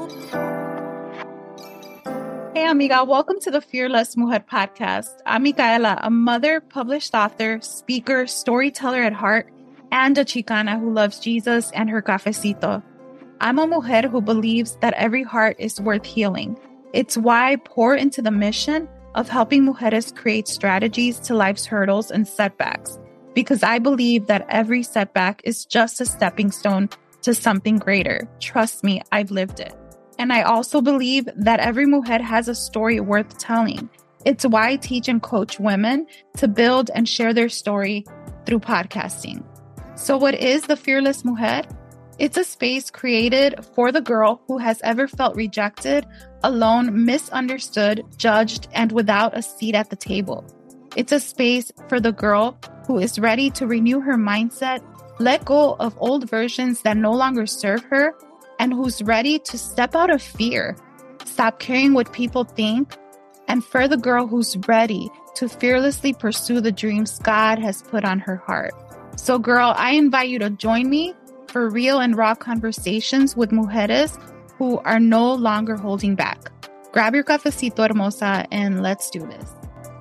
Hey, amiga, welcome to the Fearless Mujer podcast. I'm Micaela, a mother, published author, speaker, storyteller at heart, and a Chicana who loves Jesus and her cafecito. I'm a mujer who believes that every heart is worth healing. It's why I pour into the mission of helping mujeres create strategies to life's hurdles and setbacks, because I believe that every setback is just a stepping stone to something greater. Trust me, I've lived it. And I also believe that every mujer has a story worth telling. It's why I teach and coach women to build and share their story through podcasting. So what is the Fearless Mujer? It's a space created for the girl who has ever felt rejected, alone, misunderstood, judged, and without a seat at the table. It's a space for the girl who is ready to renew her mindset, let go of old versions that no longer serve her, and who's ready to step out of fear, stop caring what people think, and for the girl who's ready to fearlessly pursue the dreams God has put on her heart. So girl, I invite you to join me for real and raw conversations with mujeres who are no longer holding back. Grab your cafecito, hermosa, and let's do this.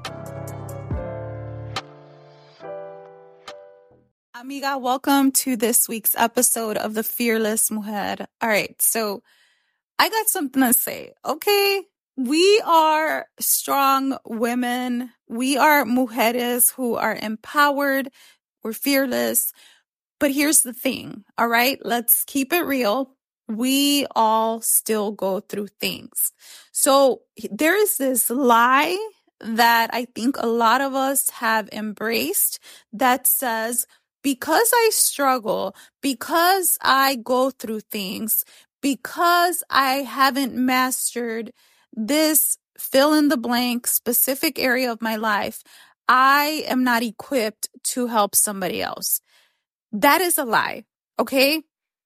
Amiga, welcome to this week's episode of the Fearless Mujer. All right, so I got something to say, okay? We are strong women. We are mujeres who are empowered. We're fearless. But here's the thing, all right? Let's keep it real. We all still go through things. So there is this lie that I think a lot of us have embraced that says, because I struggle, because I go through things, because I haven't mastered this fill in the blank specific area of my life, I am not equipped to help somebody else. That is a lie, okay?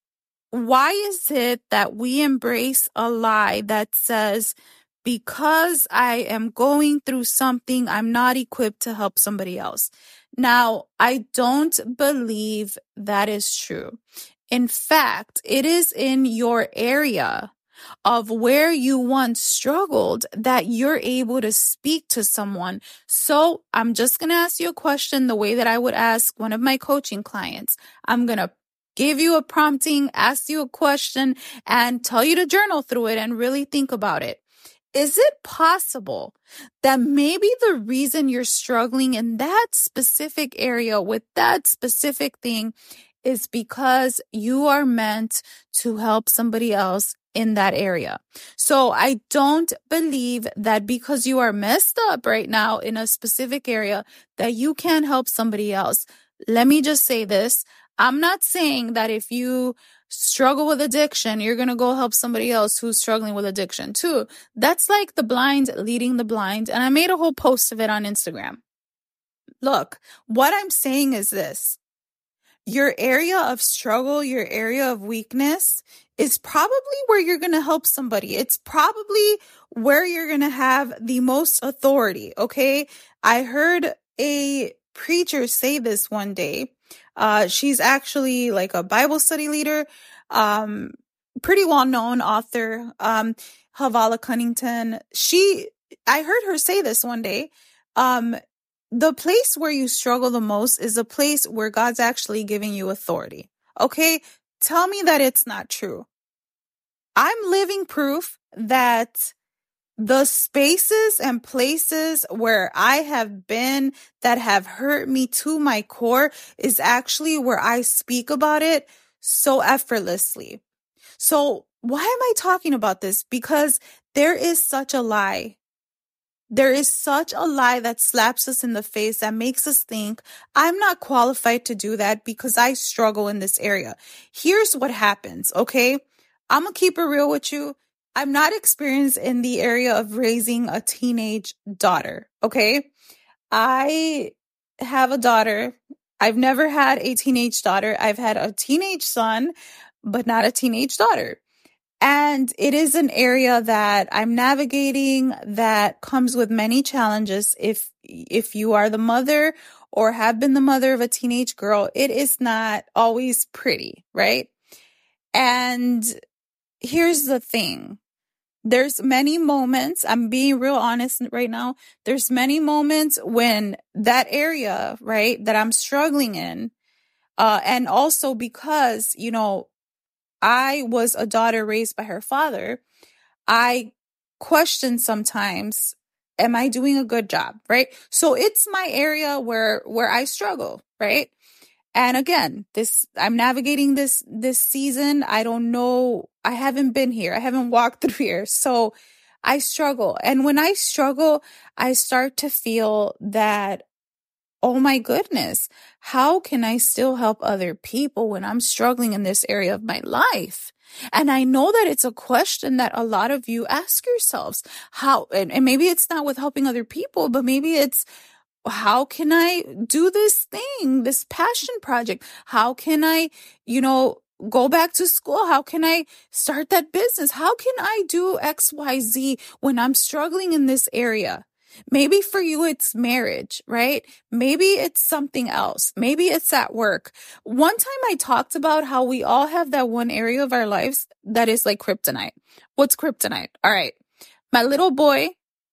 Why is it that we embrace a lie that says, because I am going through something, I'm not equipped to help somebody else? Now, I don't believe that is true. In fact, it is in your area of where you once struggled that you're able to speak to someone. So I'm just going to ask you a question the way that I would ask one of my coaching clients. I'm going to give you a prompting, ask you a question, and tell you to journal through it and really think about it. Is it possible that maybe the reason you're struggling in that specific area with that specific thing is because you are meant to help somebody else in that area? So I don't believe that because you are messed up right now in a specific area that you can't help somebody else. Let me just say this. I'm not saying that if you struggle with addiction, you're going to go help somebody else who's struggling with addiction too. That's like the blind leading the blind. And I made a whole post of it on Instagram. Look, what I'm saying is this. Your area of struggle, your area of weakness is probably where you're going to help somebody. It's probably where you're going to have the most authority, okay? I heard a preacher say this one day. She's actually like a Bible study leader, pretty well-known author, Havala Cunnington. I heard her say this one day. The place where you struggle the most is a place where God's actually giving you authority. Okay? Tell me that it's not true. I'm living proof that the spaces and places where I have been that have hurt me to my core is actually where I speak about it so effortlessly. So why am I talking about this? Because there is such a lie. There is such a lie that slaps us in the face that makes us think, I'm not qualified to do that because I struggle in this area. Here's what happens, okay? I'm going to keep it real with you. I'm not experienced in the area of raising a teenage daughter, okay? I have a daughter. I've never had a teenage daughter. I've had a teenage son, but not a teenage daughter. And it is an area that I'm navigating that comes with many challenges. If you are the mother or have been the mother of a teenage girl, it is not always pretty, right? And here's the thing. There's many moments, I'm being real honest right now. There's many moments when that area, right, that I'm struggling in, and also because, I was a daughter raised by her father, I question sometimes, am I doing a good job, right? So it's my area where I struggle, right? And again, I'm navigating this season. I don't know. I haven't been here. I haven't walked through here. So I struggle. And when I struggle, I start to feel that, oh my goodness, how can I still help other people when I'm struggling in this area of my life? And I know that it's a question that a lot of you ask yourselves. How, and maybe it's not with helping other people, but maybe it's, how can I do this thing, this passion project? How can I, go back to school? How can I start that business? How can I do XYZ when I'm struggling in this area? Maybe for you, it's marriage, right? Maybe it's something else. Maybe it's at work. One time I talked about how we all have that one area of our lives that is like kryptonite. What's kryptonite? All right. My little boy,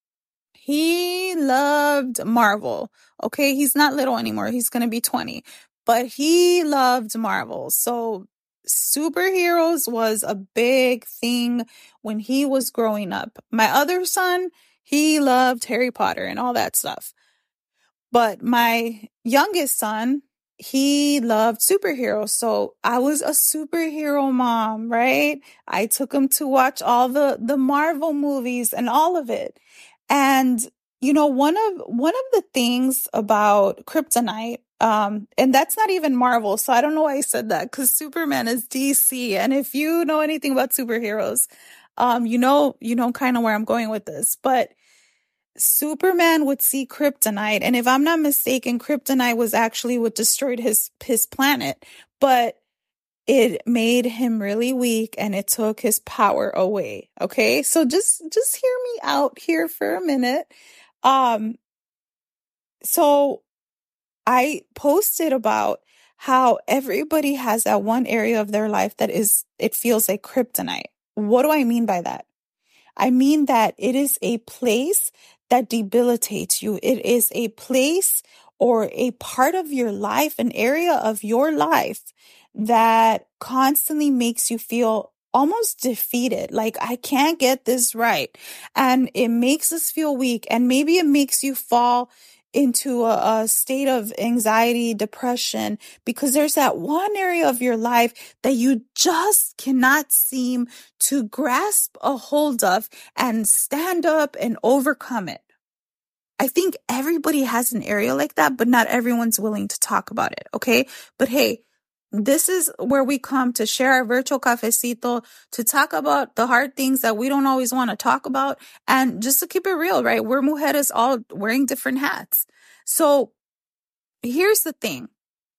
he loved Marvel. Okay. He's not little anymore. He's going to be 20, but he loved Marvel. So superheroes was a big thing when he was growing up. My other son, he loved Harry Potter and all that stuff. But my youngest son, he loved superheroes. So I was a superhero mom, right? I took him to watch all the Marvel movies and all of it. And, one of the things about kryptonite, and that's not even Marvel. So I don't know why I said that, because Superman is DC. And if you know anything about superheroes, you know kind of where I'm going with this, but Superman would see kryptonite. And if I'm not mistaken, kryptonite was actually what destroyed his planet, but it made him really weak and it took his power away. Okay. So just hear me out here for a minute. So I posted about how everybody has that one area of their life that it feels like kryptonite. What do I mean by that? I mean that it is a place that debilitates you. It is a place or a part of your life, an area of your life that constantly makes you feel almost defeated. Like, I can't get this right. And it makes us feel weak. And maybe it makes you fall into a state of anxiety, depression, because there's that one area of your life that you just cannot seem to grasp a hold of and stand up and overcome it. I think everybody has an area like that, but not everyone's willing to talk about it. Okay. But hey, this is where we come to share our virtual cafecito, to talk about the hard things that we don't always want to talk about. And just to keep it real, right? We're mujeres all wearing different hats. So here's the thing.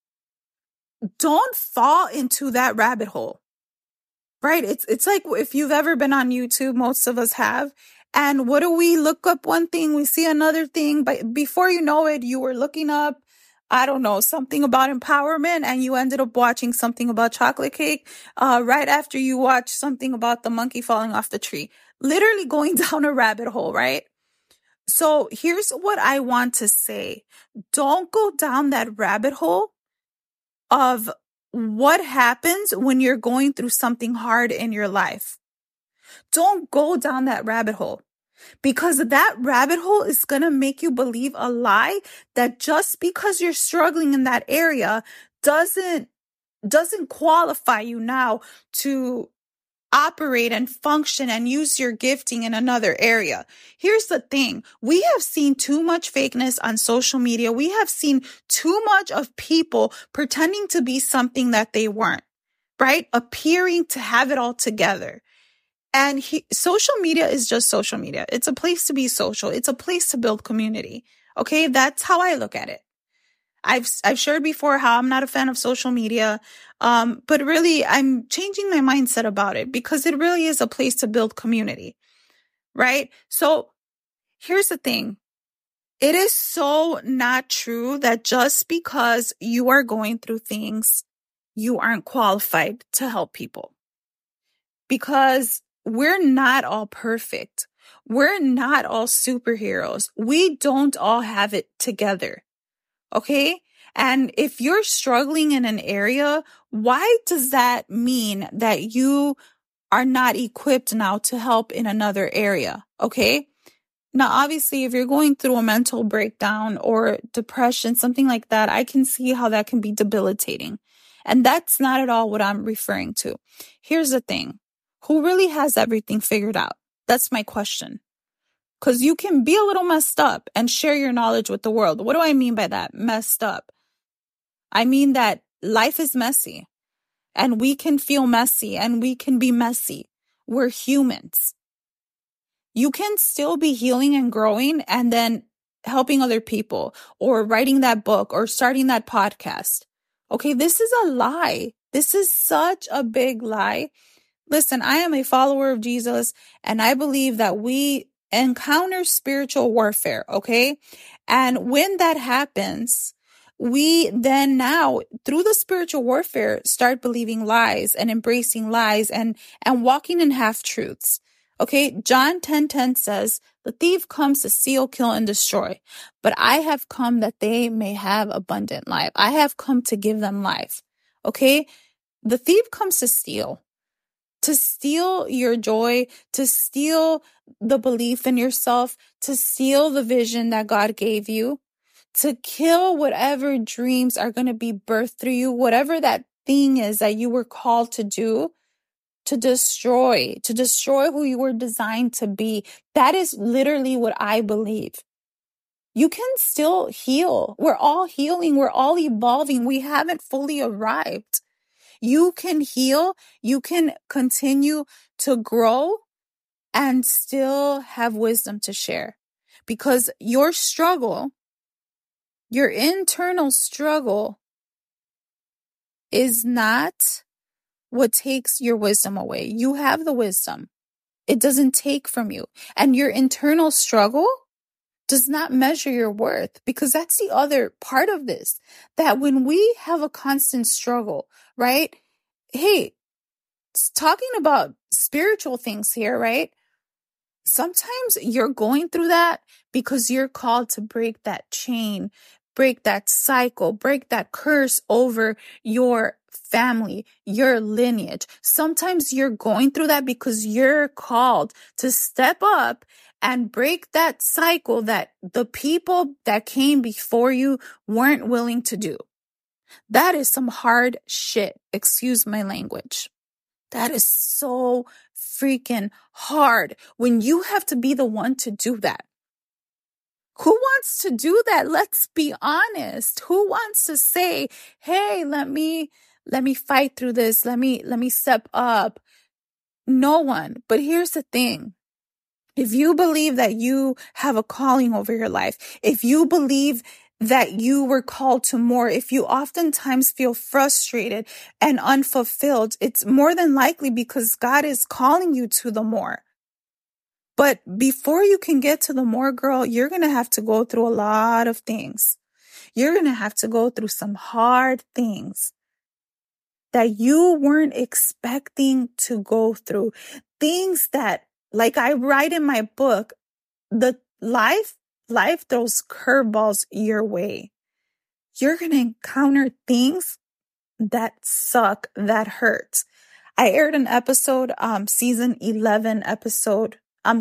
Don't fall into that rabbit hole, right? It's like if you've ever been on YouTube, most of us have. And what do we look up? One thing, we see another thing, but before you know it, you were looking up, I don't know, something about empowerment, and you ended up watching something about chocolate cake, right after you watched something about the monkey falling off the tree, literally going down a rabbit hole, right? So here's what I want to say. Don't go down that rabbit hole of what happens when you're going through something hard in your life. Don't go down that rabbit hole, because that rabbit hole is going to make you believe a lie that just because you're struggling in that area doesn't qualify you now to operate and function and use your gifting in another area. Here's the thing. We have seen too much fakeness on social media. We have seen too much of people pretending to be something that they weren't, right? Appearing to have it all together. And social media is just social media. It's a place to be social. It's a place to build community. Okay. That's how I look at it. I've shared before how I'm not a fan of social media. But really I'm changing my mindset about it, because it really is a place to build community. Right? So here's the thing. It is so not true that just because you are going through things, you aren't qualified to help people. because we're not all perfect. We're not all superheroes. We don't all have it together. Okay? And if you're struggling in an area, why does that mean that you are not equipped now to help in another area? Okay? Now, obviously, if you're going through a mental breakdown or depression, something like that, I can see how that can be debilitating. And that's not at all what I'm referring to. Here's the thing. Who really has everything figured out? That's my question. Because you can be a little messed up and share your knowledge with the world. What do I mean by that? Messed up. I mean that life is messy and we can feel messy and we can be messy. We're humans. You can still be healing and growing and then helping other people or writing that book or starting that podcast. Okay, this is a lie. This is such a big lie. Listen, I am a follower of Jesus and I believe that we encounter spiritual warfare, okay? And when that happens, we then now, through the spiritual warfare, start believing lies and embracing lies and walking in half-truths. Okay, John 10:10 says, the thief comes to steal, kill, and destroy. But I have come that they may have abundant life. I have come to give them life. Okay, the thief comes to steal your joy, to steal the belief in yourself, to steal the vision that God gave you, to kill whatever dreams are going to be birthed through you, whatever that thing is that you were called to do, to destroy who you were designed to be. That is literally what I believe. You can still heal. We're all healing. We're all evolving. We haven't fully arrived. You can heal. You can continue to grow and still have wisdom to share, because your struggle, your internal struggle, is not what takes your wisdom away. You have the wisdom. It doesn't take from you. And your internal struggle does not measure your worth, because that's the other part of this, that when we have a constant struggle, right? Hey, talking about spiritual things here, right? Sometimes you're going through that because you're called to break that chain, break that cycle, break that curse over your family, your lineage. Sometimes you're going through that because you're called to step up and break that cycle that the people that came before you weren't willing to do. That is some hard shit. Excuse my language. That is so freaking hard when you have to be the one to do that. Who wants to do that? Let's be honest. Who wants to say, hey, let me fight through this. Let me step up. No one. But here's the thing. If you believe that you have a calling over your life, if you believe that you were called to more, if you oftentimes feel frustrated and unfulfilled, it's more than likely because God is calling you to the more. But before you can get to the more, girl, you're going to have to go through a lot of things. You're going to have to go through some hard things that you weren't expecting to go through. Things that, like I write in my book, the life throws curveballs your way. You're going to encounter things that suck, that hurt. I aired an episode, season 7, episode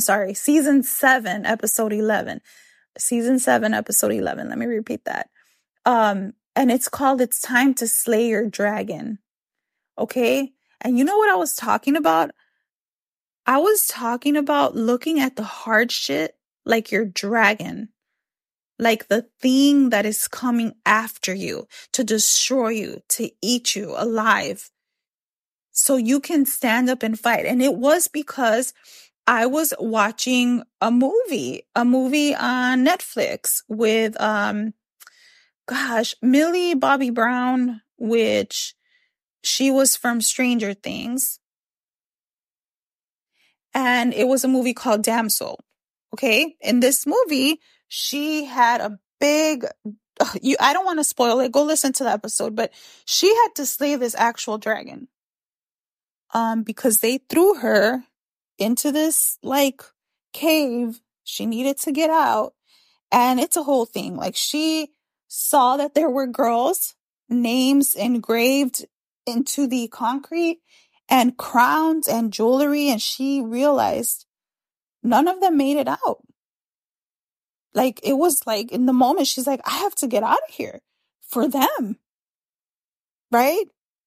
11. Season 7, episode 11. Let me repeat that. And it's called It's Time to Slay Your Dragon. Okay? And you know what I was talking about? I was talking about looking at the hard shit like your dragon, like the thing that is coming after you to destroy you, to eat you alive, so you can stand up and fight. And it was because I was watching a movie on Netflix with, Millie Bobby Brown, which she was from Stranger Things. And it was a movie called Damsel. Okay. In this movie, she had a big, I don't want to spoil it. Go listen to the episode, but she had to slay this actual dragon. because they threw her into this like cave. She needed to get out. And it's a whole thing. Like, she saw that there were girls' names engraved into the concrete and crowns and jewelry. And she realized none of them made it out. Like, it was like in the moment, she's like, I have to get out of here for them. Right?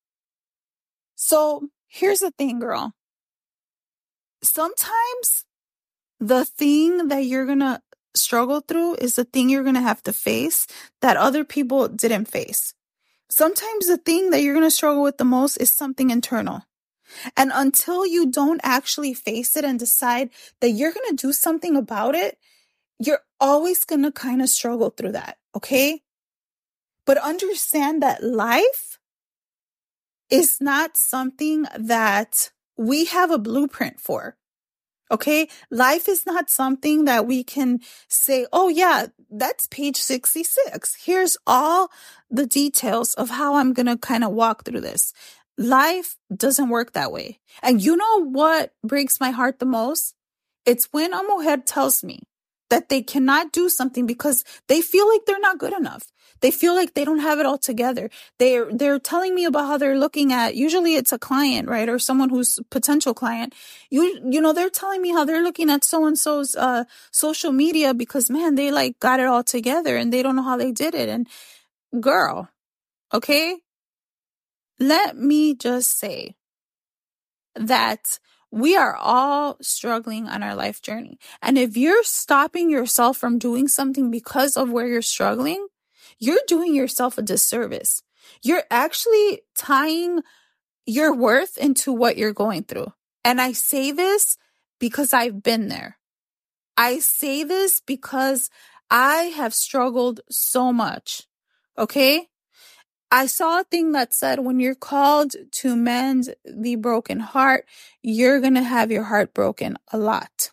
So here's the thing, girl. Sometimes the thing that you're going to struggle through is the thing you're going to have to face that other people didn't face. Sometimes the thing that you're going to struggle with the most is something internal. And until you don't actually face it and decide that you're going to do something about it, you're always going to kind of struggle through that. Okay? But understand that life is not something that we have a blueprint for. Okay? Life is not something that we can say, oh yeah, that's page 66. Here's all the details of how I'm going to kind of walk through this. Life doesn't work that way. And you know what breaks my heart the most? It's when a mujer tells me that they cannot do something because they feel like they're not good enough. They feel like they don't have it all together. They're telling me about how they're looking at, usually it's a client, right? Or someone who's a potential client. You know, they're telling me how they're looking at so-and-so's social media because, man, they like got it all together and they don't know how they did it. And girl, okay? Let me just say that we are all struggling on our life journey. And if you're stopping yourself from doing something because of where you're struggling, you're doing yourself a disservice. You're actually tying your worth into what you're going through. And I say this because I've been there. I say this because I have struggled so much. Okay? I saw a thing that said when you're called to mend the broken heart, you're going to have your heart broken a lot.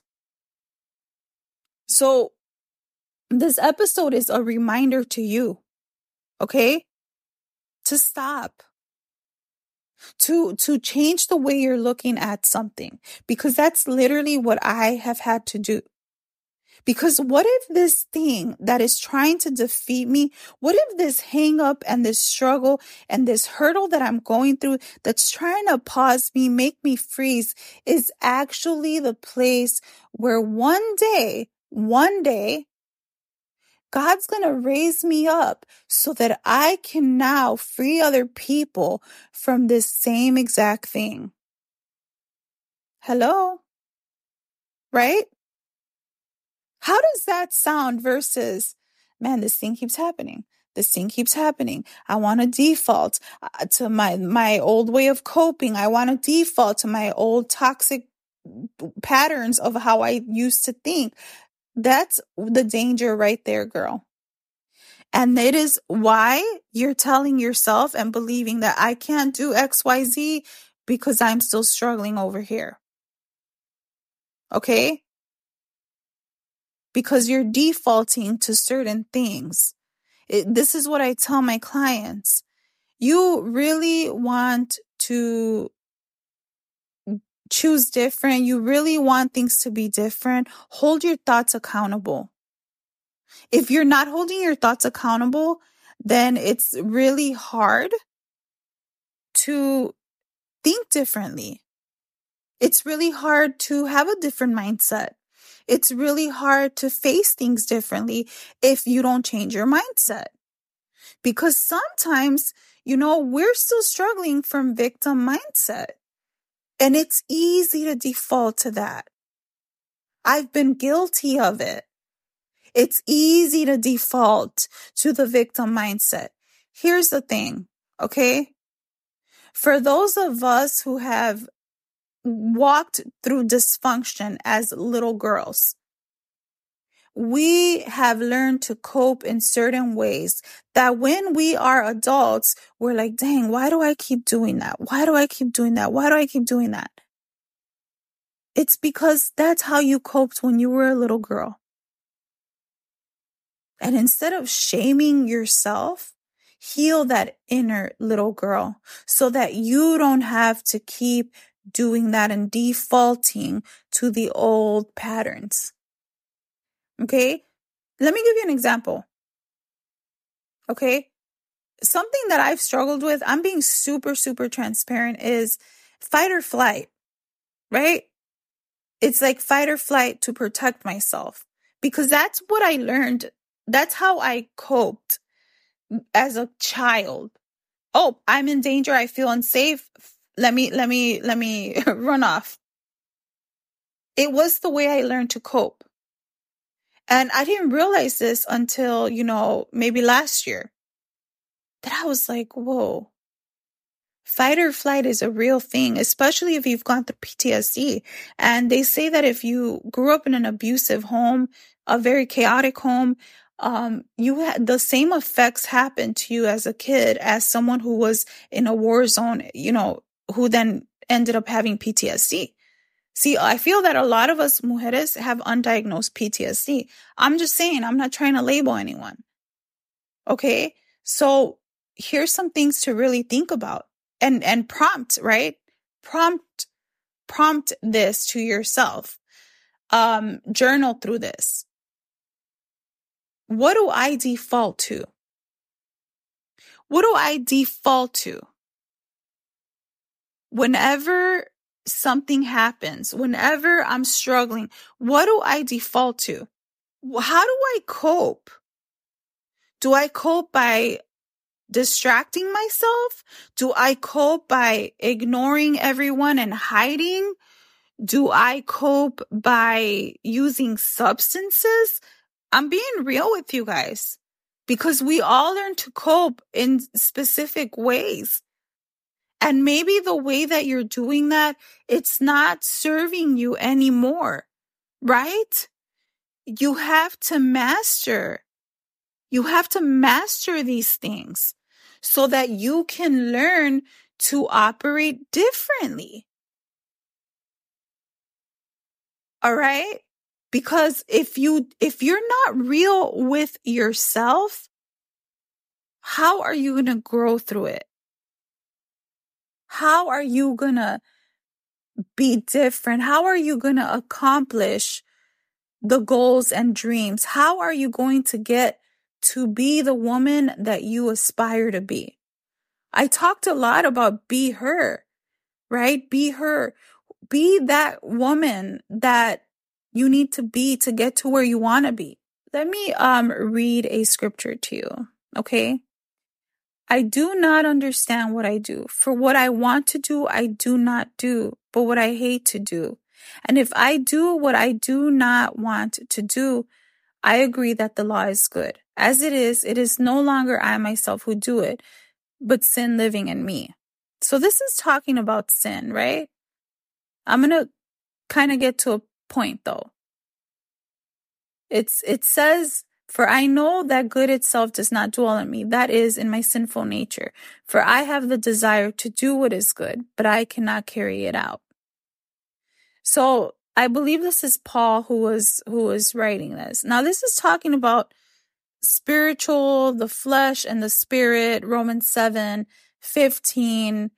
So this episode is a reminder to you, okay? To stop. To change the way you're looking at something, because that's literally what I have had to do. Because what if this thing that is trying to defeat me, what if this hang up and this struggle and this hurdle that I'm going through that's trying to pause me, make me freeze, is actually the place where one day, God's going to raise me up so that I can now free other people from this same exact thing. Hello? Right? How does that sound versus, man, this thing keeps happening. This thing keeps happening. I want to default to my old way of coping. I want to default to my old toxic patterns of how I used to think. That's the danger right there, girl. And it is why you're telling yourself and believing that I can't do XYZ because I'm still struggling over here. Okay? Because you're defaulting to certain things. This is what I tell my clients. You really want to choose different. You really want things to be different. Hold your thoughts accountable. If you're not holding your thoughts accountable, then it's really hard to think differently. It's really hard to have a different mindset. It's really hard to face things differently if you don't change your mindset. Because sometimes, we're still struggling from victim mindset. And it's easy to default to that. I've been guilty of it. It's easy to default to the victim mindset. Here's the thing, okay? For those of us who have walked through dysfunction as little girls, we have learned to cope in certain ways that when we are adults, we're like, dang, why do I keep doing that? Why do I keep doing that? Why do I keep doing that? It's because that's how you coped when you were a little girl. And instead of shaming yourself, heal that inner little girl so that you don't have to keep doing that and defaulting to the old patterns. Okay? Let me give you an example. Okay? Something that I've struggled with, I'm being super, super transparent, is fight or flight, right? It's like fight or flight to protect myself, because that's what I learned. That's how I coped as a child. Oh, I'm in danger. I feel unsafe. Let me run off. It was the way I learned to cope. And I didn't realize this until, maybe last year, that I was like, whoa, fight or flight is a real thing, especially if you've gone through PTSD. And they say that if you grew up in an abusive home, a very chaotic home, the same effects happen to you as a kid as someone who was in a war zone, who then ended up having PTSD. See, I feel that a lot of us mujeres have undiagnosed PTSD. I'm just saying, I'm not trying to label anyone. Okay? So here's some things to really think about and prompt, right? Prompt this to yourself. Journal through this. What do I default to? What do I default to? Whenever something happens, whenever I'm struggling, what do I default to? How do I cope? Do I cope by distracting myself? Do I cope by ignoring everyone and hiding? Do I cope by using substances? I'm being real with you guys, because we all learn to cope in specific ways. And maybe the way that you're doing that, it's not serving you anymore, right? You have to master. You have to master these things so that you can learn to operate differently. All right? Because if you're not real with yourself, how are you going to grow through it? How are you going to be different? How are you going to accomplish the goals and dreams? How are you going to get to be the woman that you aspire to be? I talked a lot about be her, right? Be her. Be that woman that you need to be to get to where you want to be. Let me read a scripture to you, okay? I do not understand what I do. For what I want to do, I do not do, but what I hate to do. And if I do what I do not want to do, I agree that the law is good. As it is no longer I myself who do it, but sin living in me. So this is talking about sin, right? I'm going to kind of get to a point though. It says, for I know that good itself does not dwell in me, that is, in my sinful nature. For I have the desire to do what is good, but I cannot carry it out. So I believe this is Paul who was writing this. Now this is talking about spiritual, the flesh and the spirit, Romans 7, 15,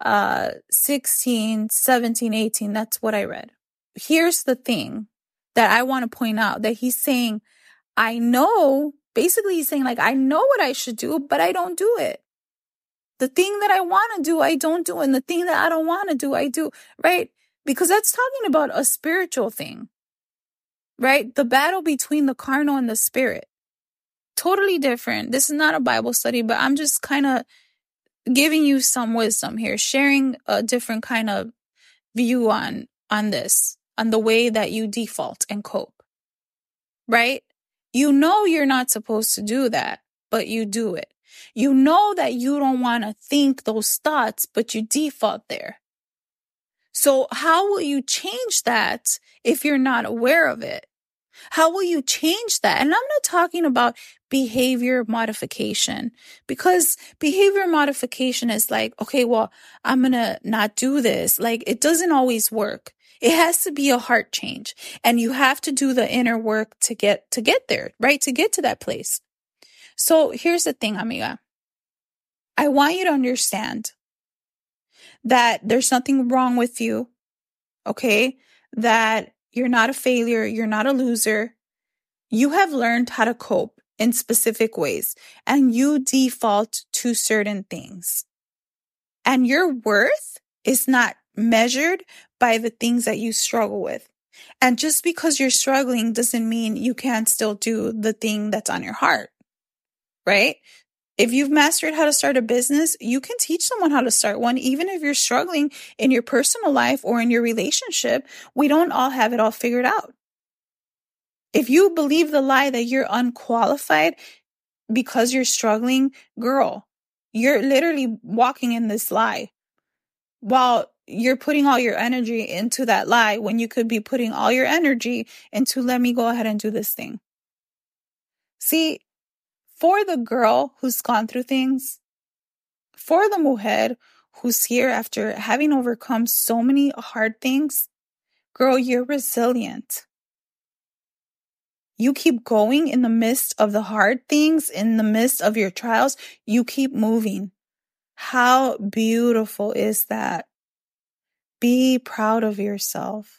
16, 17, 18. That's what I read. Here's the thing that I want to point out, that he's saying, I know, basically he's saying, like, I know what I should do, but I don't do it. The thing that I want to do, I don't do. And the thing that I don't want to do, I do, right? Because that's talking about a spiritual thing, right? The battle between the carnal and the spirit. Totally different. This is not a Bible study, but I'm just kind of giving you some wisdom here, sharing a different kind of view on this, on the way that you default and cope, right? You know you're not supposed to do that, but you do it. You know that you don't want to think those thoughts, but you default there. So how will you change that if you're not aware of it? How will you change that? And I'm not talking about behavior modification, because behavior modification is like, okay, well, I'm going to not do this. Like, it doesn't always work. It has to be a heart change, and you have to do the inner work to get there, right? To get to that place. So here's the thing, amiga. I want you to understand that there's nothing wrong with you, okay? That you're not a failure, you're not a loser. You have learned how to cope in specific ways, and you default to certain things. And your worth is not measured by the things that you struggle with. And just because you're struggling doesn't mean you can't still do the thing that's on your heart, right? If you've mastered how to start a business, you can teach someone how to start one. Even if you're struggling in your personal life or in your relationship, we don't all have it all figured out. If you believe the lie that you're unqualified because you're struggling, girl, you're literally walking in this lie while you're putting all your energy into that lie when you could be putting all your energy into, let me go ahead and do this thing. See, for the girl who's gone through things, for the mujer who's here after having overcome so many hard things, girl, you're resilient. You keep going in the midst of the hard things, in the midst of your trials, you keep moving. How beautiful is that? Be proud of yourself.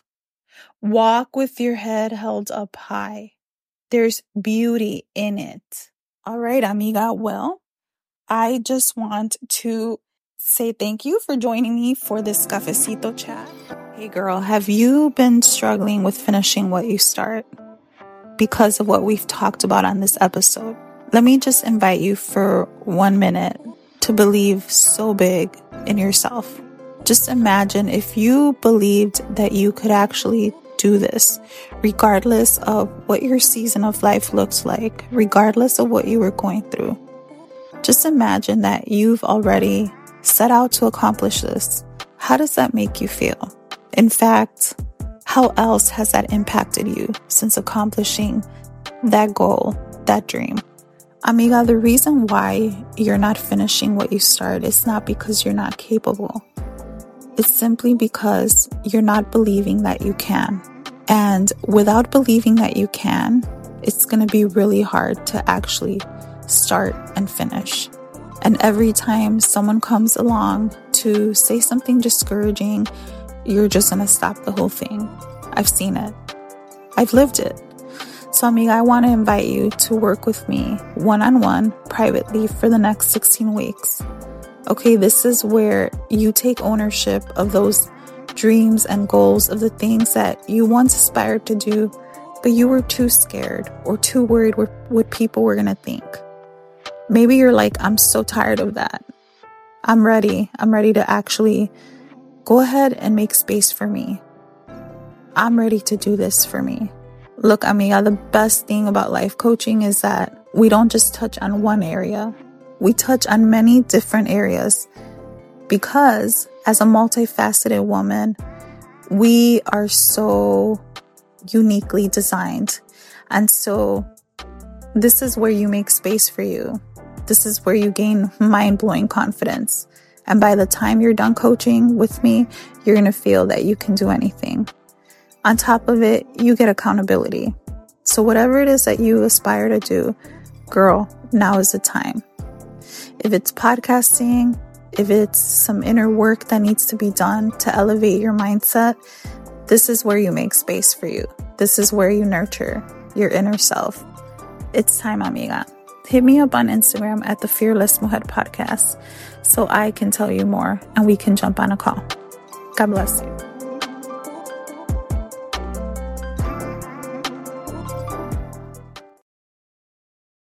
Walk with your head held up high. There's beauty in it. All right, amiga. Well, I just want to say thank you for joining me for this cafecito chat. Hey girl, have you been struggling with finishing what you start because of what we've talked about on this episode? Let me just invite you for 1 minute to believe so big in yourself. Just imagine if you believed that you could actually do this, regardless of what your season of life looks like, regardless of what you were going through. Just imagine that you've already set out to accomplish this. How does that make you feel? In fact, how else has that impacted you since accomplishing that goal, that dream? Amiga, the reason why you're not finishing what you started is not because you're not capable. It's simply because you're not believing that you can. And without believing that you can, it's going to be really hard to actually start and finish. And every time someone comes along to say something discouraging, you're just going to stop the whole thing. I've seen it. I've lived it. So, amiga, I want to invite you to work with me one-on-one privately for the next 16 weeks. Okay, this is where you take ownership of those dreams and goals of the things that you once aspired to do, but you were too scared or too worried what people were going to think. Maybe you're like, I'm so tired of that. I'm ready. I'm ready to actually go ahead and make space for me. I'm ready to do this for me. Look, amiga, the best thing about life coaching is that we don't just touch on one area. We touch on many different areas because as a multifaceted woman, we are so uniquely designed. And so this is where you make space for you. This is where you gain mind-blowing confidence. And by the time you're done coaching with me, you're going to feel that you can do anything. On top of it, you get accountability. So whatever it is that you aspire to do, girl, now is the time. If it's podcasting, if it's some inner work that needs to be done to elevate your mindset, this is where you make space for you. This is where you nurture your inner self. It's time, amiga. Hit me up on Instagram at the Fearless Mujer Podcast so I can tell you more and we can jump on a call. God bless you.